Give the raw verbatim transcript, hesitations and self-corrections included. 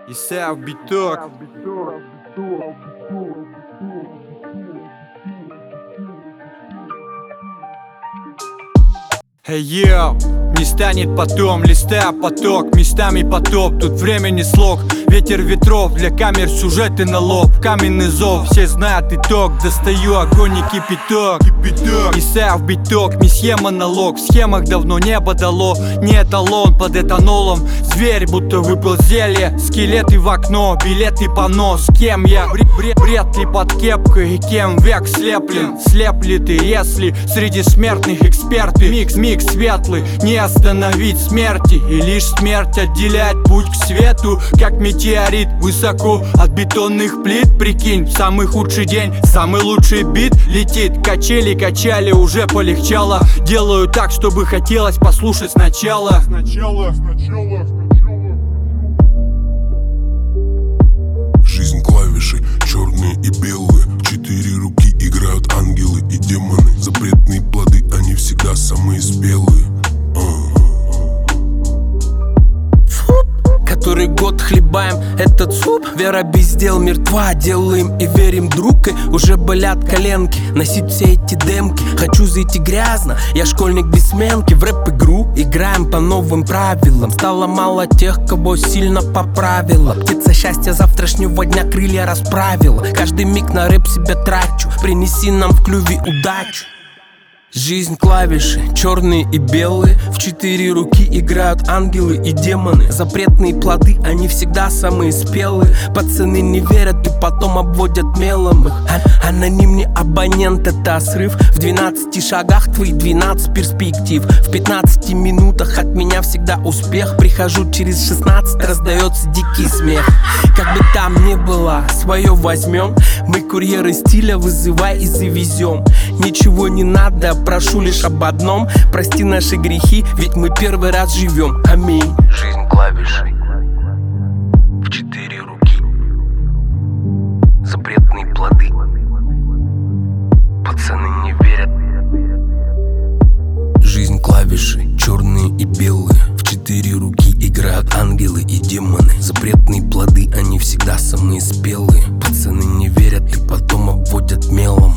Исаев биток. Эй, йоу, не станет потом, листая поток, местами потоп, тут времени слог. Ветер ветров, для камер сюжеты на лоб. Каменный зов, все знают итог. Достаю огонь и кипяток, кипяток. Исаев биток, месье монолог. В схемах давно небо дало, не эталон под этанолом. Зверь, будто выпил зелье. Скелеты в окно, билеты панно. С кем я? Бред, бред, бред ли под кепкой? И кем век слеплен? Слепли ты, если среди смертных эксперты. Микс, микс светлый, не остановить смерти. И лишь смерть отделяет путь к свету, как метеорит высоко от бетонных плит. Прикинь, в самый худший день самый лучший бит летит. Качели, качали, уже полегчало. Делаю так, чтобы хотелось послушать сначала. Сначала, сначала, сначала. Жизнь клавиши, черные и белые. В четыре руки играют ангелы и демоны. Запретные плоды, они всегда самые спелые. Который год хлебаем этот суп. Вера без дел мертва, делаем и верим, друг. И уже болят коленки носить все эти демки. Хочу зайти грязно, я школьник без сменки. В рэп-игру играем по новым правилам. Стало мало тех, кого сильно поправила. Птица счастья завтрашнего дня крылья расправила. Каждый миг на рэп себя трачу. Принеси нам в клюве удачу. Жизнь клавиши, черные и белые. В четыре руки играют ангелы и демоны. Запретные плоды, они всегда самые спелые. Пацаны не верят и потом обводят мелом их. А- Анонимный абонент — это срыв. В двенадцати шагах твои двенадцать перспектив. В пятнадцати минутах от меня всегда успех. Прихожу через шестнадцать, раздается дикий смех. Как бы там ни было, свое возьмем. Мы курьеры стиля, вызывай и завезем. Ничего не надо, прошу лишь об одном. Прости наши грехи, ведь мы первый раз живем. Аминь. Жизнь клавишей в четыре руки. Запретные плоды. Пацаны не верят. Жизнь клавиши, черные и белые. В четыре руки играют ангелы и демоны. Запретные плоды, они всегда самые спелые. Пацаны не верят и потом обводят мелом.